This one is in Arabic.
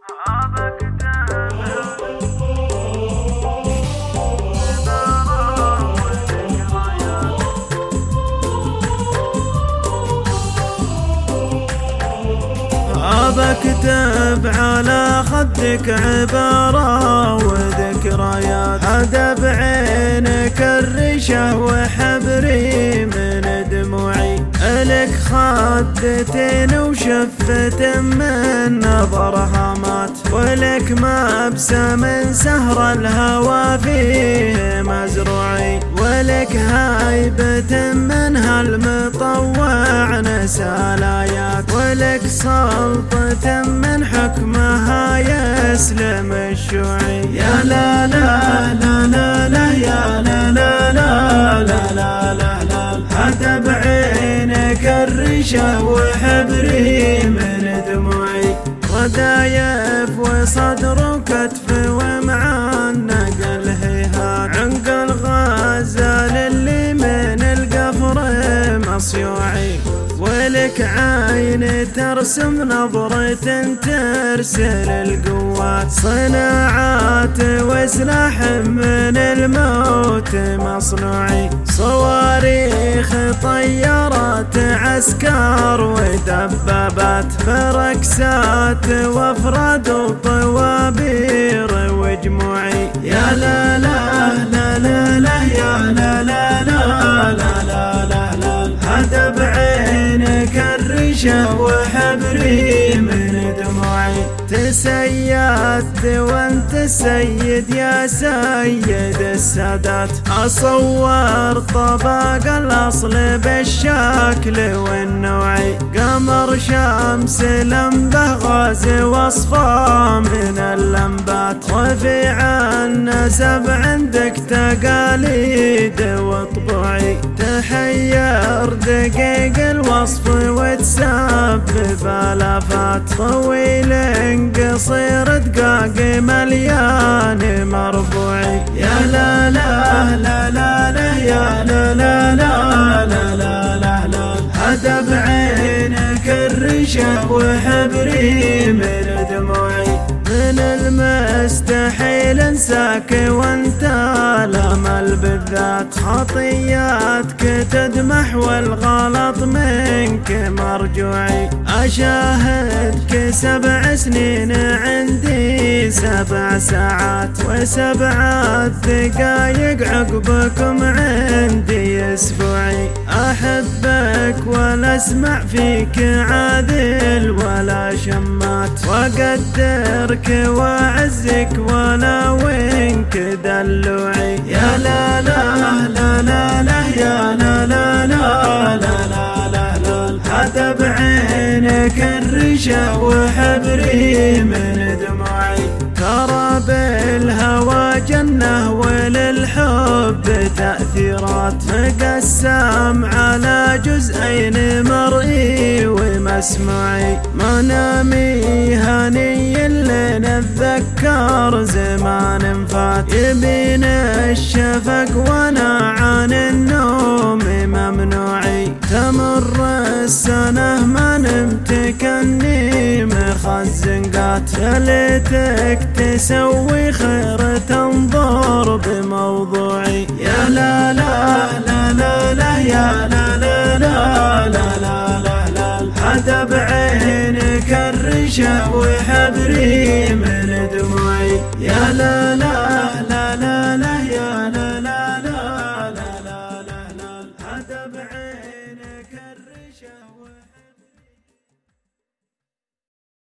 بكتب على خدك عبارة وذكريات، هذا بعينك الريشة وحبري من دموعي، لك خدتين وشفة من نظرها مات، ولك مبسم سهر الهوى فيه مزروعي، ولك هايبة منها المطوع نسى الآيات، ولك سلطة من حكمها يسلم الشوعي. يا لا لا لا لا لا يا لا لا لا لا لا لا لا، هذا بعينك الريشة وحبري من دموعي، ردايف وصدر وكتف ومعانق الهيهات، عنق الغزال اللي من القفر مصيوعي، ولك عين ترسم نظرة ترسل القوات، صناعات وسلاح من الموت مصنوعي، صواريخ طيارات عسكر ودبابات، فركسات وافراد وطوابير وجموعي. يا لا لا لا لا لا يا لا لا لا لا لا لا لا، هذا بعينك الريشة وحبري من دموعي، تسيدت وانت السيد يا سيد السادات، اصور طبق الاصل بالشكل والنوعي، قمر شمس لمبه غاز وصفه من اللمبات، رفيع النسب عندك تقاليد وطبوعي، تحير دقيق الوصف وتسبب الافات، طويل قصير دقاق مليان مربوعي. يا لا لا لا لا لا يا لا لا لا لا لا لا لا، هذا بعينك الريشة وحبري من دموعي، من المستحيل انساك وانت الامل بالذات، خطياتك تدمح والغلط منك مرجوعي، اشاهدك 7 سنين عندي 7 ساعات، و7 دقايق عقبكم عندي اسبوعي، احبك ولا اسمع فيك عادل ولا شمات، واقدرك واعزك ولا وينك دلوعي. يا لا لا لا لا لا يا لا لا لا لا لا لا لا، هذا بعينك الريشة وحبري من دموعي، ترى بالهوى جنة وللحب تأثيرات، مقسم على جزئين مرئي ومسموعي، منامي هني اللي نتذكر زمان فات، يبين الشفق وانا عن النوم ممنوعي، تمر السنة ما نمت كني مخزنقات، يا ليتك تسوي خير تنظر بموضوعي. يا لا لا لا لا لا يا لا لا لا لا لا لا لا، هذا بعينك الريشة وحبري من دموعي. يا لا لا لا لا لا يا لا لا لا لا لا لا، هذا بعينك الريشة